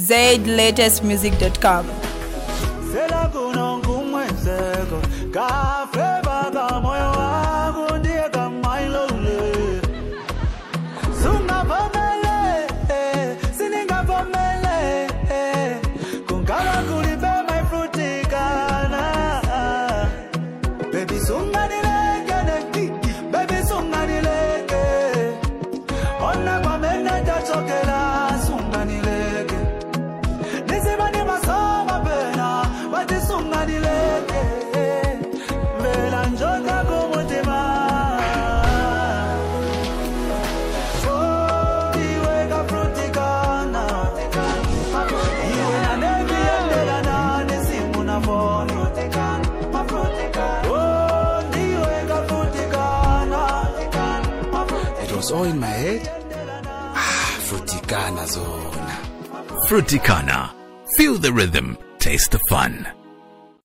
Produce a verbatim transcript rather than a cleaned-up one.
zaid latest music dot com. It was all in my head. Ah, Fruticana zona. Fruticana. Feel the rhythm, taste the fun.